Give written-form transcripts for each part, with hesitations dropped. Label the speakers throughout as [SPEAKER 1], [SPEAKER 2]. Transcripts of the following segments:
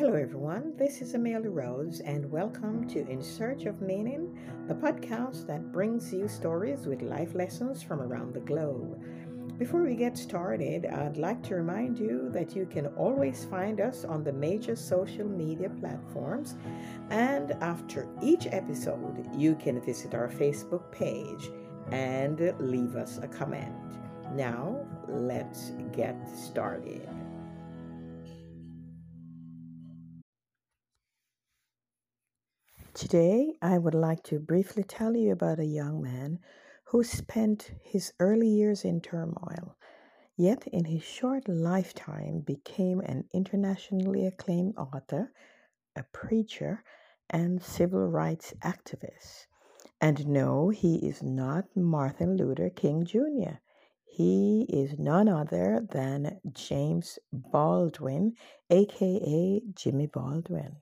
[SPEAKER 1] Hello, everyone. This is Amelia Rose, and welcome to In Search of Meaning, the podcast that brings you stories with life lessons from around the globe. Before we get started, I'd like to remind you that you can always find us on the major social media platforms, and after each episode, you can visit our Facebook page and leave us a comment. Now, let's get started. Today, I would like to briefly tell you about a young man who spent his early years in turmoil, yet in his short lifetime became an internationally acclaimed author, a preacher, and civil rights activist. And no, he is not Martin Luther King Jr. He is none other than James Baldwin, aka Jimmy Baldwin.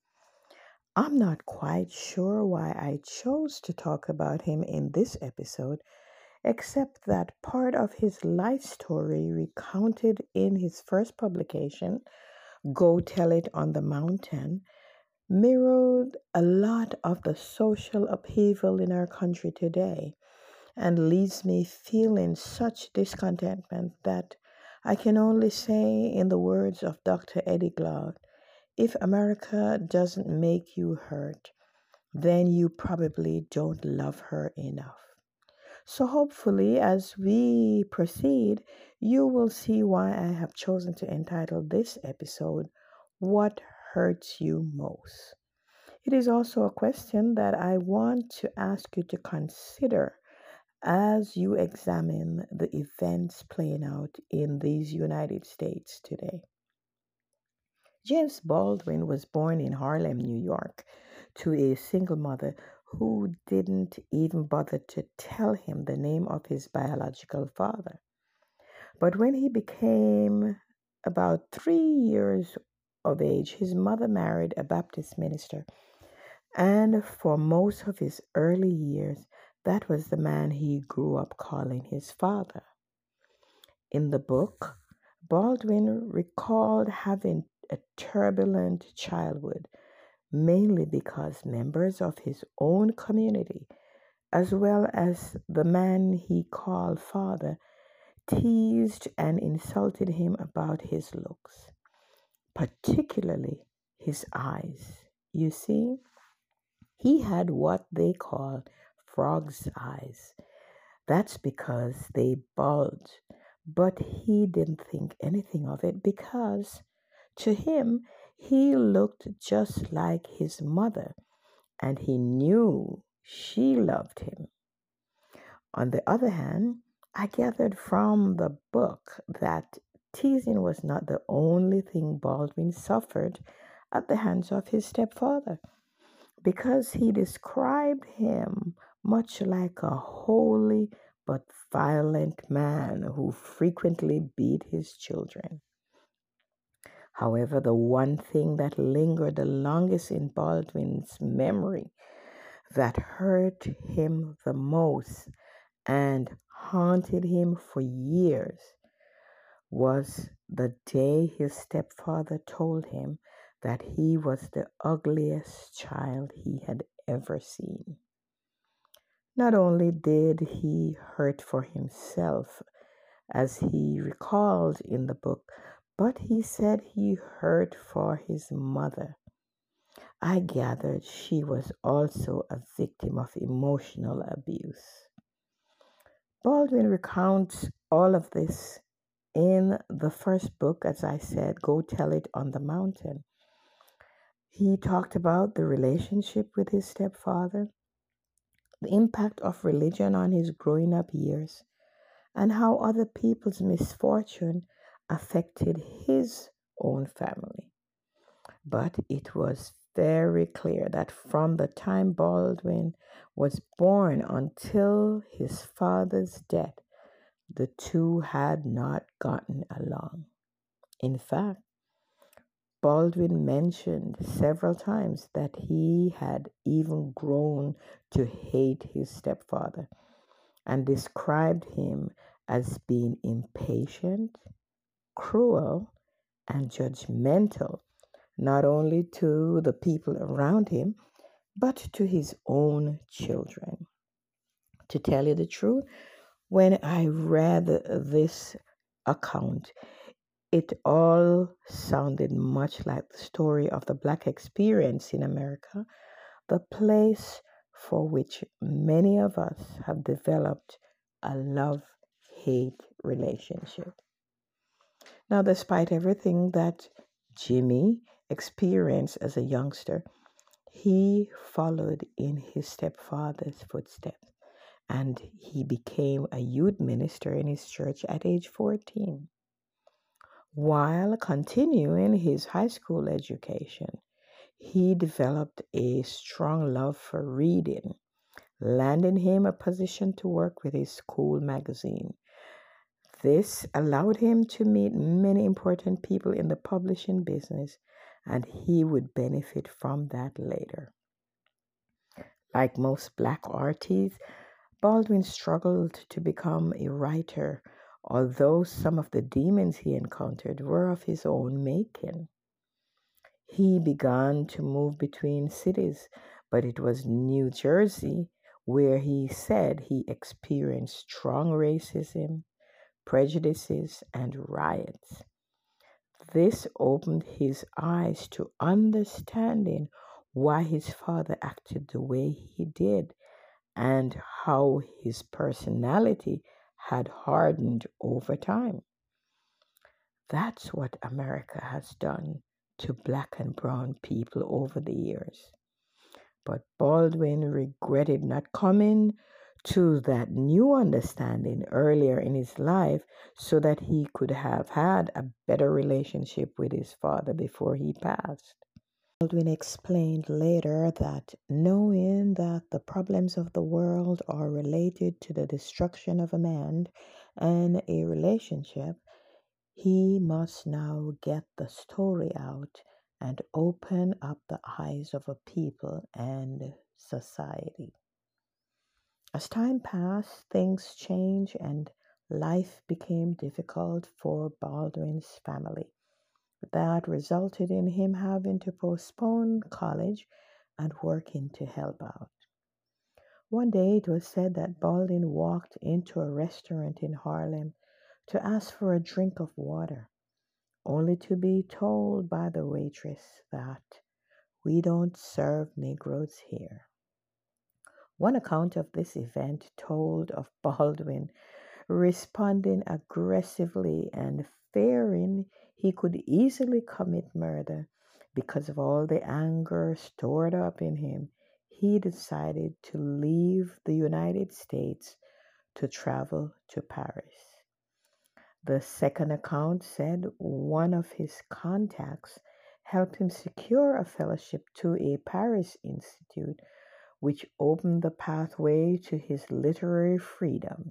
[SPEAKER 1] I'm not quite sure why I chose to talk about him in this episode, except that part of his life story recounted in his first publication, Go Tell It on the Mountain, mirrored a lot of the social upheaval in our country today and leaves me feeling such discontentment that I can only say, in the words of Dr. Eddie Glaude, if America doesn't make you hurt, then you probably don't love her enough. So, hopefully, as we proceed, you will see why I have chosen to entitle this episode, What Hurts You Most? It is also a question that I want to ask you to consider as you examine the events playing out in these United States today. James Baldwin was born in Harlem, New York, to a single mother who didn't even bother to tell him the name of his biological father. But when he became about 3 years of age, his mother married a Baptist minister, and for most of his early years, that was the man he grew up calling his father. In the book, Baldwin recalled having a turbulent childhood, mainly because members of his own community, as well as the man he called father, teased and insulted him about his looks, particularly his eyes. You see, he had what they call frog's eyes. That's because they bulge. But he didn't think anything of it because to him, he looked just like his mother and he knew she loved him. On the other hand, I gathered from the book that teasing was not the only thing Baldwin suffered at the hands of his stepfather because he described him much like a holy but violent man who frequently beat his children. However, the one thing that lingered the longest in Baldwin's memory that hurt him the most and haunted him for years was the day his stepfather told him that he was the ugliest child he had ever seen. Not only did he hurt for himself, as he recalled in the book, but he said he hurt for his mother. I gathered she was also a victim of emotional abuse. Baldwin recounts all of this in the first book, as I said, Go Tell It on the Mountain. He talked about the relationship with his stepfather, the impact of religion on his growing up years, and how other people's misfortune affected his own family. But it was very clear that from the time Baldwin was born until his father's death, the two had not gotten along. In fact, Baldwin mentioned several times that he had even grown to hate his stepfather and described him as being impatient, cruel, and judgmental not only to the people around him, but to his own children. To tell you the truth, when I read this account, it all sounded much like the story of the Black experience in America, the place for which many of us have developed a love hate relationship. Now, despite everything that Jimmy experienced as a youngster, he followed in his stepfather's footsteps and he became a youth minister in his church at age 14. While continuing his high school education, he developed a strong love for reading, landing him a position to work with his school magazine. This allowed him to meet many important people in the publishing business, and he would benefit from that later. Like most black artists, Baldwin struggled to become a writer, although some of the demons he encountered were of his own making. He began to move between cities, but it was New Jersey where he said he experienced strong racism, prejudices, and riots. This opened his eyes to understanding why his father acted the way he did and how his personality had hardened over time. That's what America has done to black and brown people over the years. But Baldwin regretted not coming to that new understanding earlier in his life so that he could have had a better relationship with his father before he passed. Baldwin explained later that knowing that the problems of the world are related to the destruction of a man and a relationship, he must now get the story out and open up the eyes of a people and society. As time passed, things changed and life became difficult for Baldwin's family. That resulted in him having to postpone college and working to help out. One day it was said that Baldwin walked into a restaurant in Harlem to ask for a drink of water, only to be told by the waitress that we don't serve Negroes here. One account of this event told of Baldwin responding aggressively and fearing he could easily commit murder. Because of all the anger stored up in him, he decided to leave the United States to travel to Paris. The second account said one of his contacts helped him secure a fellowship to a Paris institute, which opened the pathway to his literary freedom.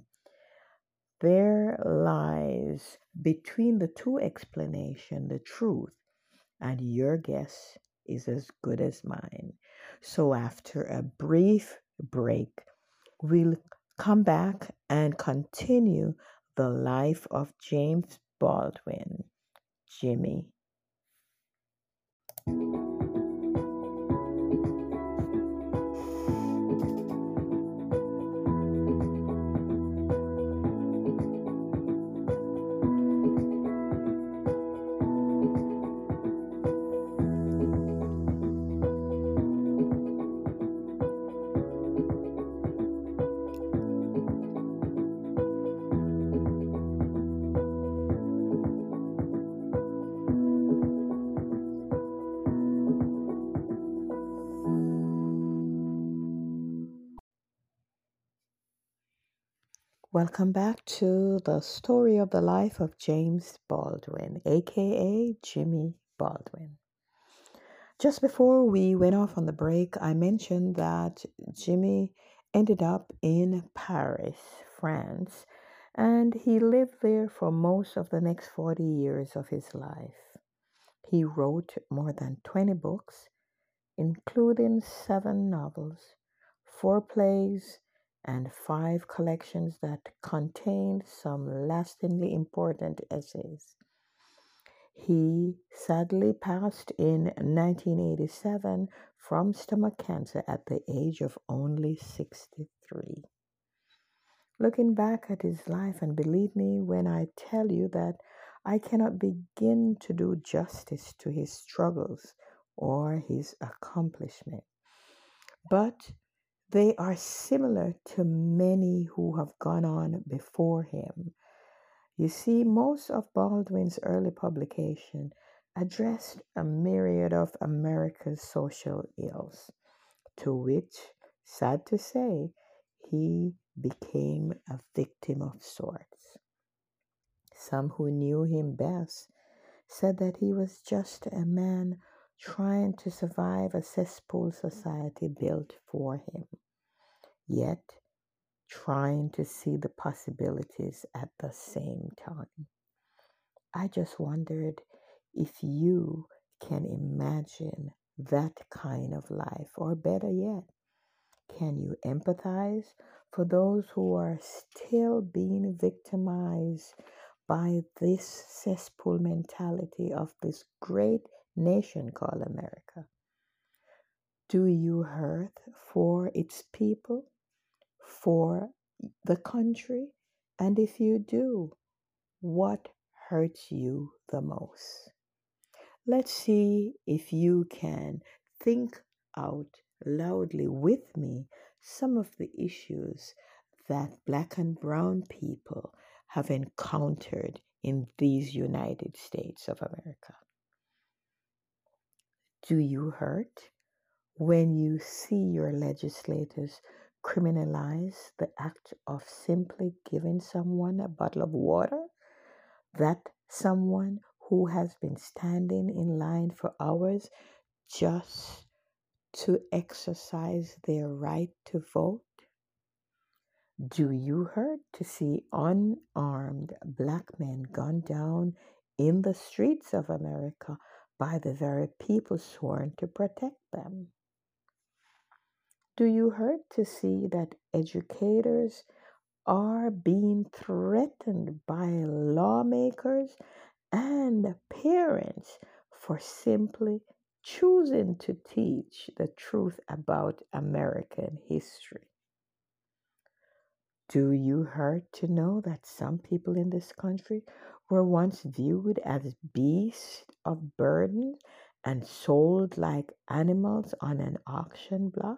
[SPEAKER 1] There lies between the two explanations the truth, and your guess is as good as mine. So, after a brief break, we'll come back and continue the life of James Baldwin, Jimmy. Welcome back to the story of the life of James Baldwin, aka Jimmy Baldwin. Just before we went off on the break, I mentioned that Jimmy ended up in Paris, France, and he lived there for most of the next 40 years of his life. He wrote more than 20 books, including 7 novels, 4 plays, and 5 collections that contained some lastingly important essays. He sadly passed in 1987 from stomach cancer at the age of only 63. Looking back at his life, and believe me when I tell you that I cannot begin to do justice to his struggles or his accomplishment, but they are similar to many who have gone on before him. You see, most of Baldwin's early publication addressed a myriad of America's social ills, to which, sad to say, he became a victim of sorts. Some who knew him best said that he was just a man trying to survive a cesspool society built for him, yet trying to see the possibilities at the same time. I just wondered if you can imagine that kind of life, or better yet, can you empathize for those who are still being victimized by this cesspool mentality of this great nation called America? Do you hurt for its people, for the country? And if you do, what hurts you the most? Let's see if you can think out loudly with me some of the issues that Black and Brown people have encountered in these United States of America. Do you hurt when you see your legislators criminalize the act of simply giving someone a bottle of water? That someone who has been standing in line for hours just to exercise their right to vote? Do you hurt to see unarmed Black men gunned down in the streets of America by the very people sworn to protect them? Do you hurt to see that educators are being threatened by lawmakers and parents for simply choosing to teach the truth about American history? Do you hurt to know that some people in this country were once viewed as beasts of burden and sold like animals on an auction block?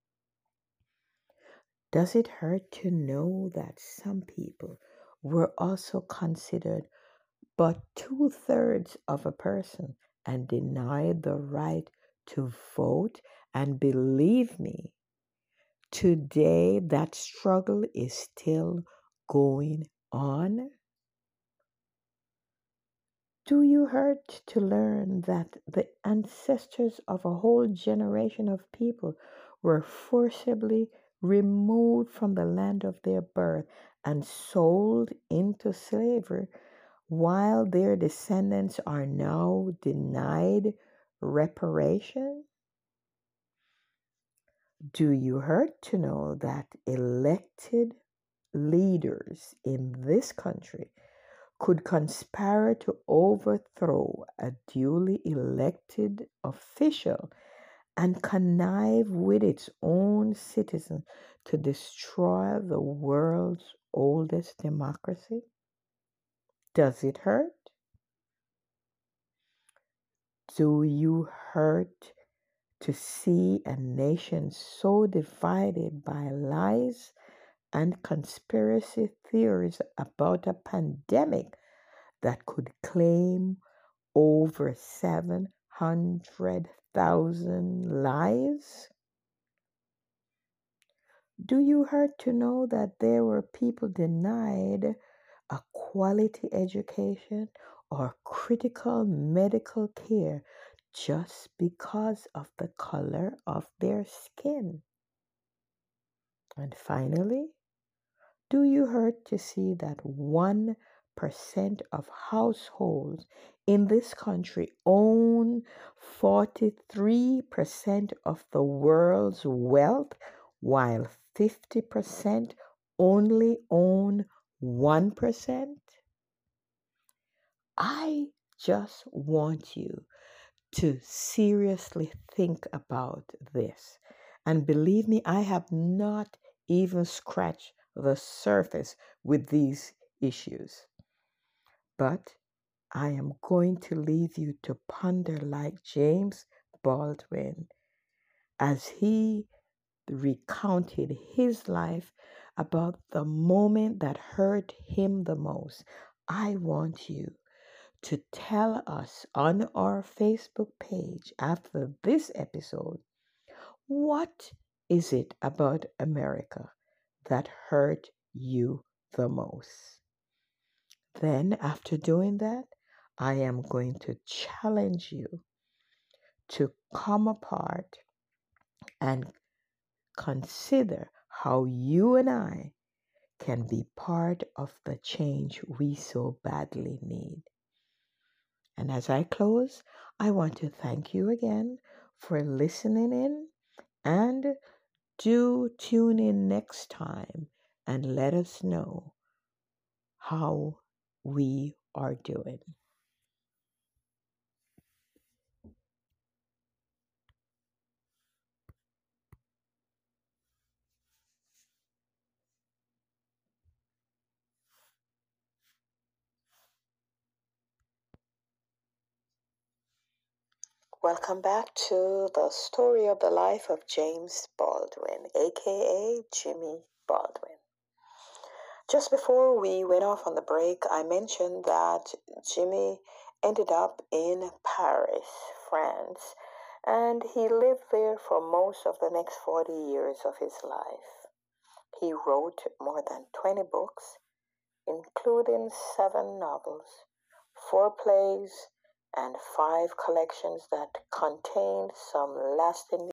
[SPEAKER 1] Does it hurt to know that some people were also considered but two-thirds of a person and denied the right to vote? And believe me, today that struggle is still going on. Do you hurt to learn that the ancestors of a whole generation of people were forcibly removed from the land of their birth and sold into slavery, while their descendants are now denied reparation? Do you hurt to know that elected leaders in this country could conspire to overthrow a duly elected official and connive with its own citizens to destroy the world's oldest democracy? Does it hurt? Do you hurt to see a nation so divided by lies and conspiracy theories about a pandemic that could claim over 700,000 lives? Do you hurt to know that there were people denied a quality education or critical medical care just because of the color of their skin? And finally, do you hurt to see that 1% of households in this country own 43% of the world's wealth, while 50% only own 1%? I just want you to seriously think about this. And believe me, I have not even scratched the surface with these issues. But I am going to leave you to ponder like James Baldwin as he recounted his life about the moment that hurt him the most. I want you to tell us on our Facebook page after this episode, what is it about America that hurt you the most? Then, after doing that, I am going to challenge you to come apart and consider how you and I can be part of the change we so badly need. And as I close, I want to thank you again for listening in, and do tune in next time and let us know how we are doing. Welcome back to the story of the life of James Baldwin, aka Jimmy Baldwin. Just before we went off on the break, I mentioned that Jimmy ended up in Paris, France, and he lived there for most of the next 40 years of his life. He wrote more than 20 books, including 7 novels, 4 plays, and 5 collections that contained some lasting